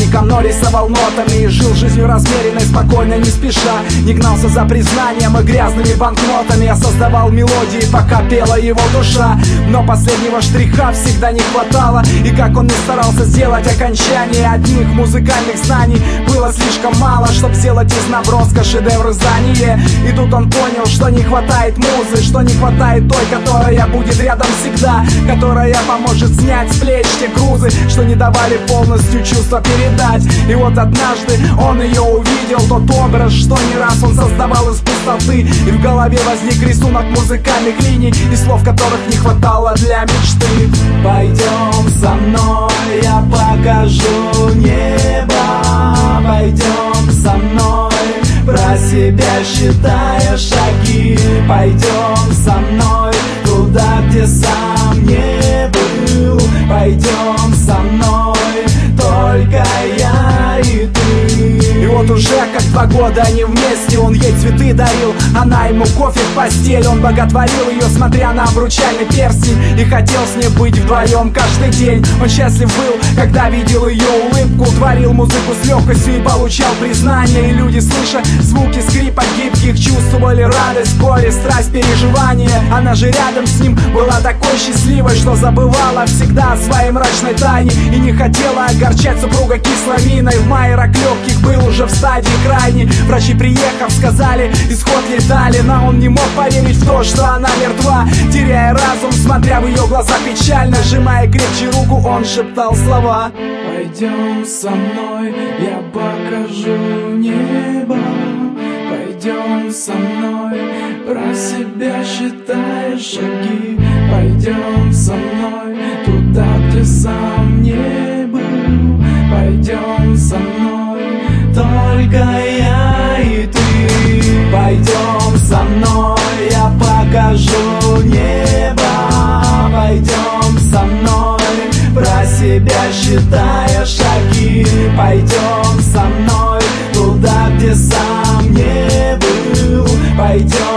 художником, но рисовал нотами. И жил жизнью размеренной, спокойно, не спеша. Не гнался за признанием и грязными банкнотами. Я создавал мелодии, пока пела его душа. Но последнего штриха всегда не хватало. И как он не старался сделать окончание, одних музыкальных знаний было слишком мало, чтоб сделать из наброска шедевр издания. И тут он понял, что не хватает музы, что не хватает той, которая будет рядом всегда, которая поможет снять с плеч те грузы, что не давали полностью чувства передать. И вот однажды он ее увидел, тот образ, что не раз он создавал из пустоты. И в голове возник рисунок музыкальных линий и слов, которых не хватало для мечты. Пойдем со мной, я покажу небо. Пойдем со мной, про себя считая шаги. Пойдем со мной туда, где сам не был. Пойдем со мной, только я и ты. И вот уже как 2 года они вместе. Он ей цветы дарил, она ему кофе в постель. Он боготворил ее, смотря на обручальный перстень, и хотел с ней быть вдвоем каждый день. Он счастлив был, когда видел ее улыбку, творил музыку с легкостью и получал признание. И люди, слыша звуки скрипа гибких, чувствовали радость, горе, страсть, переживания. Она же рядом с ним была такой счастливой, что забывала всегда о своей мрачной тайне и не хотела огорчать супруга кисломиной. В мае рак легких был уже в стадии крайней. Врачи, приехав, сказали, исход летали. Но он не мог поверить в то, что она мертва. Теряя разум, смотря в ее глаза печально, сжимая крепче руку, он шептал слова. Пойдем со мной, я покажу небо. Пойдем со мной, про себя считая шаги. Пойдем со мной туда, где сам не был. Пойдем со мной, только я и ты. Пойдем со мной, я покажу небо. Пойдем со мной, про себя считая шаги. Пойдем со мной туда, где сам не был. Пойдем